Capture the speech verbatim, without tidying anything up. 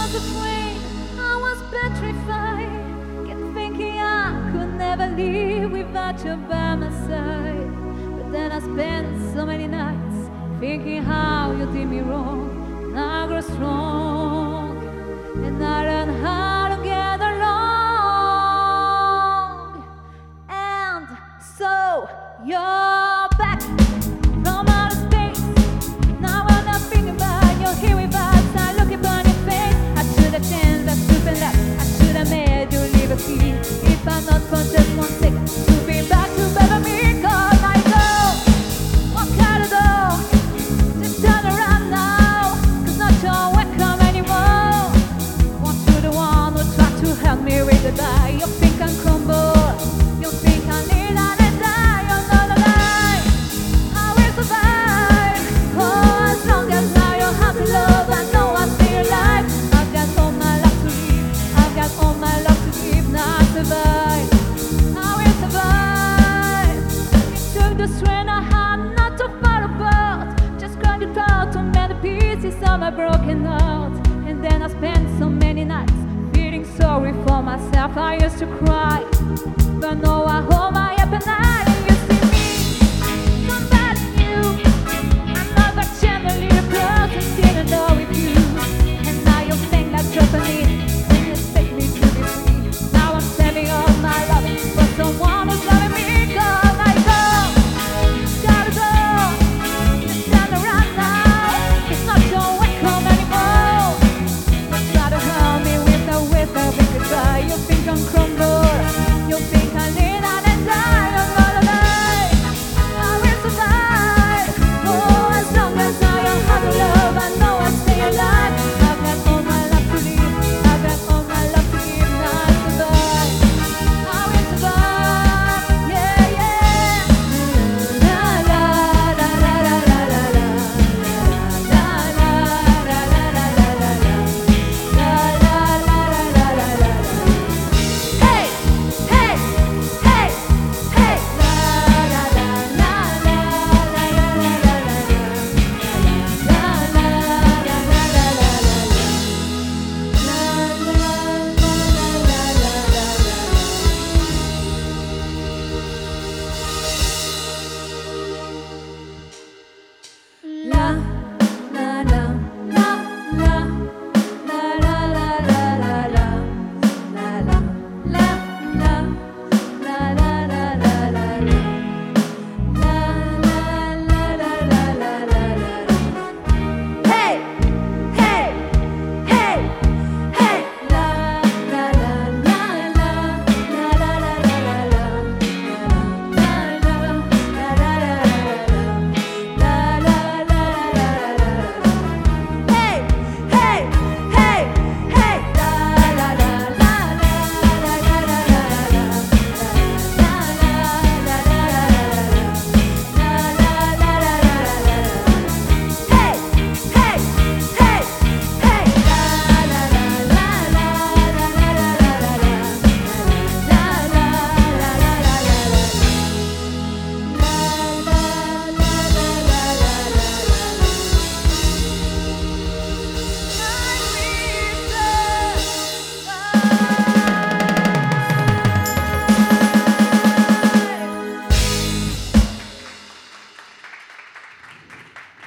on the train, I was petrified. Kept thinking I could never live without you by my side. But then I spent so many nights thinking how you did me wrong. Now I grow strong, and I learn how to get along. And so you're back from outer space. Now I'm not thinking about you here with us. I look upon your face. I should have changed, I should have left. I should have made you leave a key. If I'm not for just one second to be back to better me, cause I go walk out the door. Just turn around now, cause not your welcome anymore. Want to the one who tried to help me with the die. You think I'm crumble, you think I need and I die. You're not alive, I will survive. Oh, as long as now you have to love, I know I'm still alive. I've got all my life to live, I've got all my love to give. Now I survive, I will survive. It took the strength I had not to fall apart. Just crying it out to many pieces of my broken heart. And then I spent so many nights feeling sorry for myself. I used to cry, but now I hold my up at night.